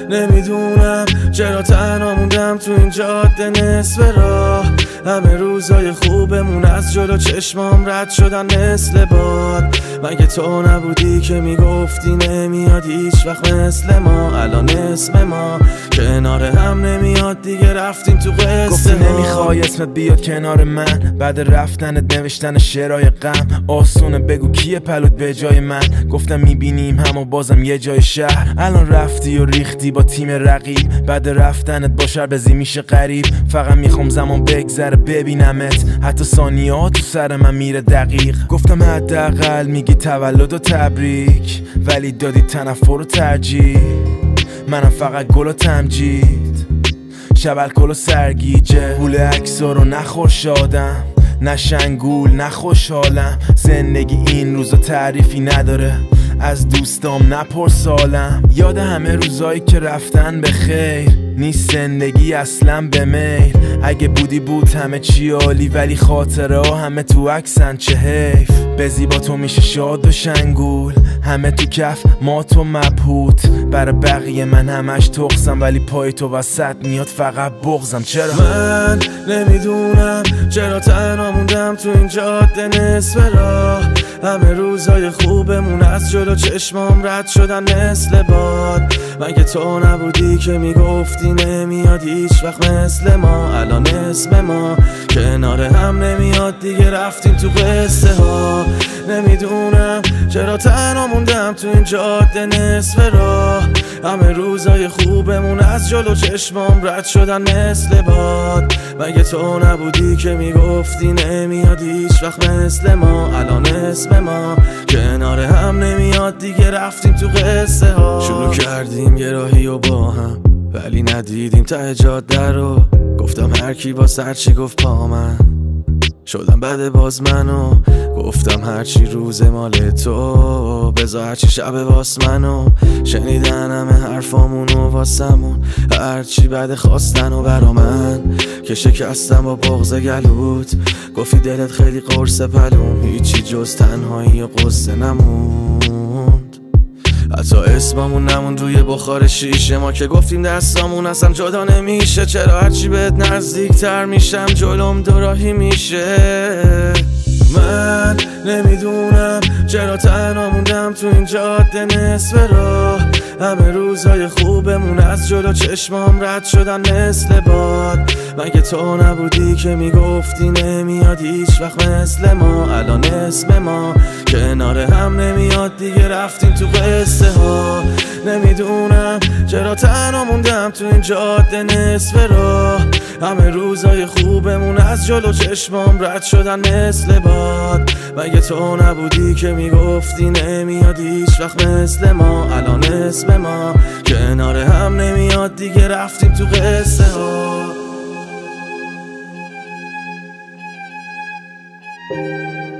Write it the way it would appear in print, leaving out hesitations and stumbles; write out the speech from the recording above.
نمیدونم چرا تنها موندم تو این جاده نصف راه. همه روزای خوبمون از جلو چشمام رد شدن مثل باد. مگه تو نبودی که میگفتی نمیاد هیچ وقت مثل ما؟ الان اسم ما کنار هم نمیاد دیگه، رفتیم تو قصه. گفتی نمیخوای اسمت بیاد کنار من، بعد رفتنت نوشتن شعرهای غم. آسونه بگو کیه پلوت به جای من؟ گفتم میبینیم هم و بازم یه جای شهر. الان رفتی و ریختی با تیم رقیب، بعد رفتنت با شربزی میشه غریب. فقط میخوام زمان بگذره ببینمت، حتی ثانیه‌ها تو سر من میره دقیق. گفتم حداقل میگی تولد و تبریک، ولی دادی تنفر و ترجیح. منم فقط گل و تمجید، شب الکل و سرگیجه. گول عکسا رو نخور شادم، نه شنگول نه خوشحالم. زندگی این روزا تعریفی نداره، از دوستام نپرسالم. یاد همه روزایی که رفتن به خیر، نیست زندگی اصلا به میل. اگه بودی بود همه چی عالی، ولی خاطره ها همه تو عکسن، چه حیف. به زیبا تو میشه شاد و شنگول، همه تو کف ما تو مبهوت. برای بقیه من همش تخصم، ولی پای تو وسط میاد فقط بغزم. چرا من نمیدونم چرا تنها موندم تو این جاده نصف راه. همه روزای خوبمون از جلو چشمام رد شدن مثل باد. مگه تو نبودی که میگفتی نمیاد هیچ وقت مثل ما؟ الان اسم ما کنار هم نمیاد دیگه، رفتیم تو قصه ها. نمیدونم چرا تنها موندم تو این جاده نصف راه. همه روزای خوبمون از جلو چشمام رد شدن مثل باد. مگه تو نبودی که میگفتی نمیاد هیچ وقت مثل ما؟ الان اسم ما کنار هم نمیاد دیگه، رفتیم تو قصه ها. شروع کردیم یه راهی و با هم، ولی ندیدیم ته جاده رو. گفتم هر کی با سر چی گفت پا من، شدم بعد باز منو. گفتم هرچی روز مال تو، بذار هرچی شب واس منو. شنیدن همه حرفامونو واسمون، هرچی بعد خواستن و برا من که شکستم با بغض گلوت. گفتی دلت خیلی قرص پلوم، هیچی جز تنهایی و قصه نموند. حتی اسممون نموند روی بخار شیشه ما که گفتیم دستامون اصلا جدا نمیشه. چرا هرچی بهت نزدیک تر میشم جلوم دوراهی میشه؟ من نمیدونم چرا تنها موندم تو این جاده نصف راه. همه روزای خوبمون از جلو چشمام رد شدن مثل باد. مگه تو نبودی که میگفتی نمیاد هیچ وقت مثل ما؟ الان اسم ما کنار هم نمیاد دیگه، رفتیم تو قصه ها. نمیدونم چرا تنها موندم تو این جاده نصف راه. همه روزای خوبمون از جلو چشمام رد شدن مثل باد. مگه تو نبودی که میگفتی نمیاد هیچ وقت مثل ما؟ الان اسم ما کنار هم نمیاد دیگه، رفتیم تو قصه ها.